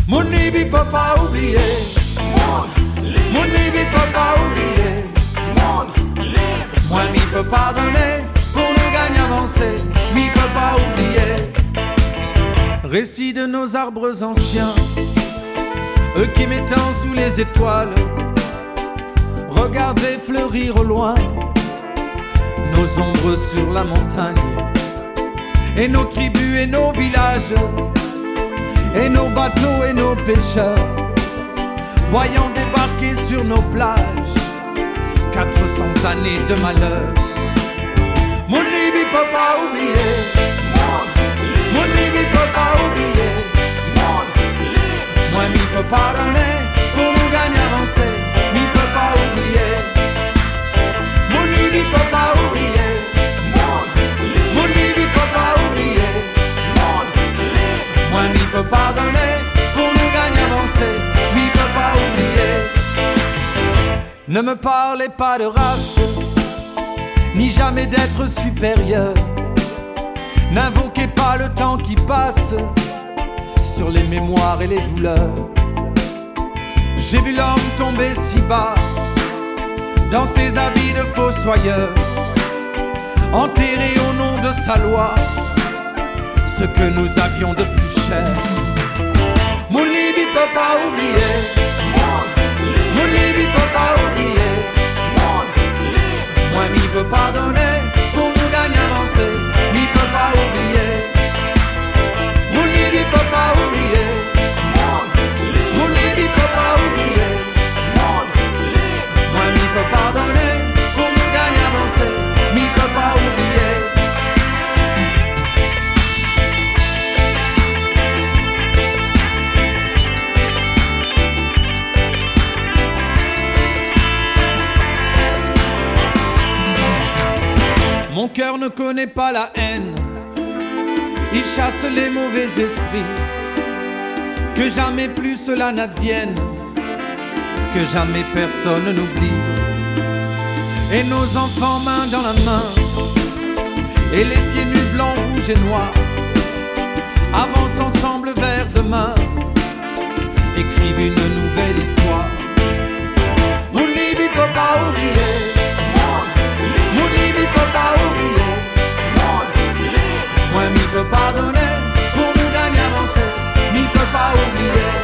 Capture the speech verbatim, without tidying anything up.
Mon Libye peut pas oublier. Mon Libye peut pas oublier. Moi m'y peut pas donner pour nous gagner avancer. M'y peut pas oublier. Récit de nos arbres anciens, eux qui m'étendent sous les étoiles, regardez fleurir au loin nos ombres sur la montagne, et nos tribus et nos villages, et nos bateaux et nos pêcheurs, voyant débarquer sur nos plages quatre cents années de malheur. Mon Libye peut pas oublier. Mon Libye peut pas oublier. Moi m'y peut pas donner pour nous gagner avancer. M'y peut pas oublier. Mon Libye peut pas oublier. Mon Libye peut pas oublier. Moi m'y peut pas donner pour nous gagner avancer. M'y peut pas oublier. Ne me parlez pas de race, ni jamais d'être supérieur. N'invoquez pas le temps qui passe sur les mémoires et les douleurs. J'ai vu l'homme tomber si bas dans ses habits de fossoyeur, enterré au nom de sa loi ce que nous avions de plus cher. Mon Libye peut pas oublier. Mon Libye peut pas oublier. Moi m'y peut pas donner pour nous gagner avancer. M'y peut pas oublier. Mon Libye peut pas oublier. Mon Libye peut pas oublier. Moi m'y peut pas donner pour nous gagner avancer. M'y peut pas oublier. Mon cœur ne connaît pas la haine, il chasse les mauvais esprits. Que jamais plus cela n'advienne, que jamais personne n'oublie. Et nos enfants main dans la main, et les pieds nus blancs, rouges et noirs, avancent ensemble vers demain, écrivent une nouvelle histoire. Mon Libye peut pas oublier. Mon Libye peut pas oublier. Moi m'y peut pas donner pour nous gagner avancer. M'y peut pas oublier.